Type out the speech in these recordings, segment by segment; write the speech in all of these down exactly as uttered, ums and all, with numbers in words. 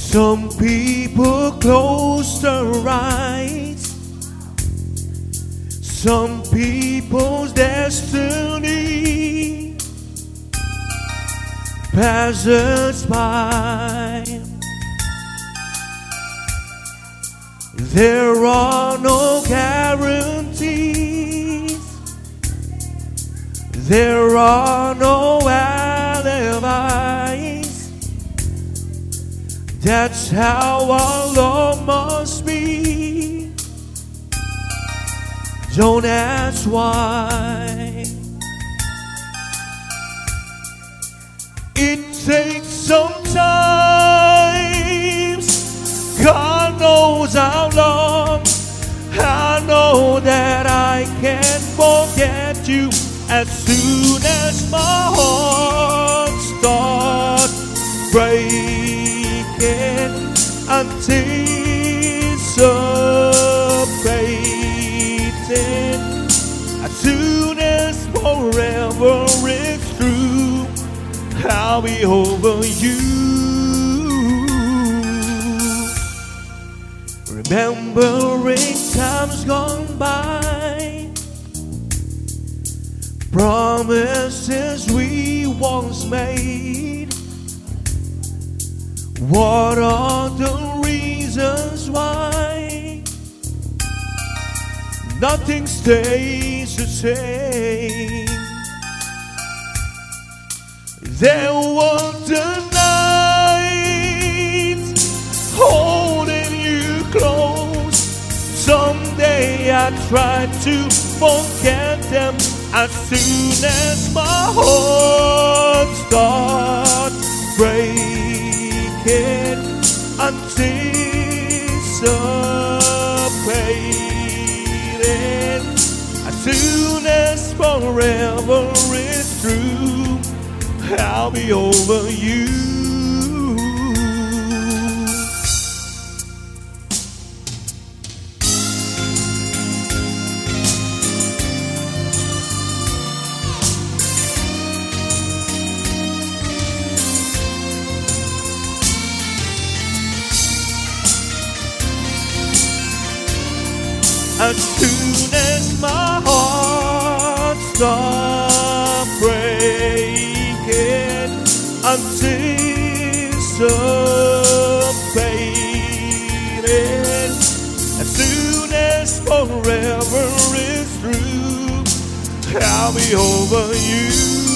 Some people close their eyes. Some people's destiny passes by. There are no guarantees. There are no alibis. That's how our love must be. Don't ask why. It takes some time. God knows how long. I know that I can't forget you as soon as my heart starts breaking, anticipating. As soon as forever is through, I'll be over you. Remembering times gone by, promises we once made. What are the reasons why nothing stays the same? There were the nights holding you close. Someday I tried to forget them. As soon as my heart starts breaking, anticipating. As soon as forever is through, I'll be over you. As soon as my heart stops breaking, anticipating. As soon as forever is through, I'll be over you.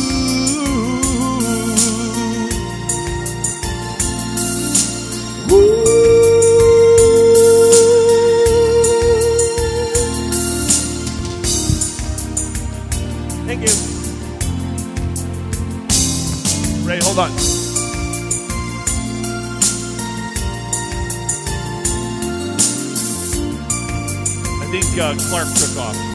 Woo. Thank you. Ray, hold on. I think uh, Clark took off.